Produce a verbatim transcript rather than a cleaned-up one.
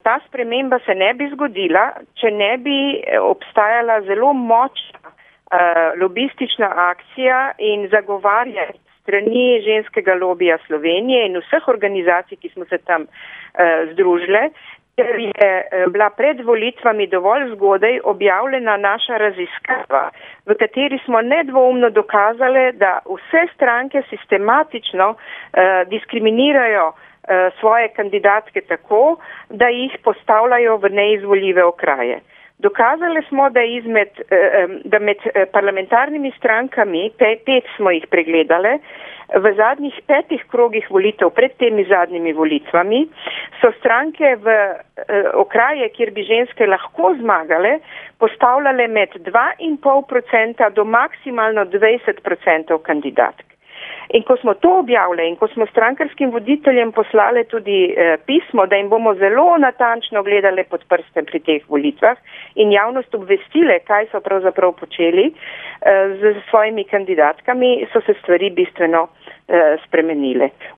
ta sprememba se ne bi zgodila, če ne bi obstajala zelo močna uh, lobistična akcija in zagovarjanje strani ženskega lobija Slovenije in vseh organizacij, ki smo se tam uh, združile, ker je bila pred volitvami dovolj zgodaj objavljena naša raziskava, v kateri smo nedvoumno dokazali, da vse stranke sistematično uh, diskriminirajo uh, svoje kandidatke tako, da jih postavljajo v neizvoljive okraje. Dokazali smo, da, izmed, da med parlamentarnimi strankami, pet smo jih pregledali, v zadnjih petih krogih volitev pred temi zadnjimi volitvami so stranke v okraje, kjer bi ženske lahko zmagale, postavljale med dva in pol procenta do maksimalno dvajset procentov kandidatk. In ko smo to objavili in ko smo strankarskim voditeljem poslali tudi eh, pismo, da jim bomo zelo natančno gledali pod prstem pri teh volitvah in javnost obvestile, kaj so pravzaprav počeli eh, z svojimi kandidatkami, so se stvari bistveno eh, spremenile.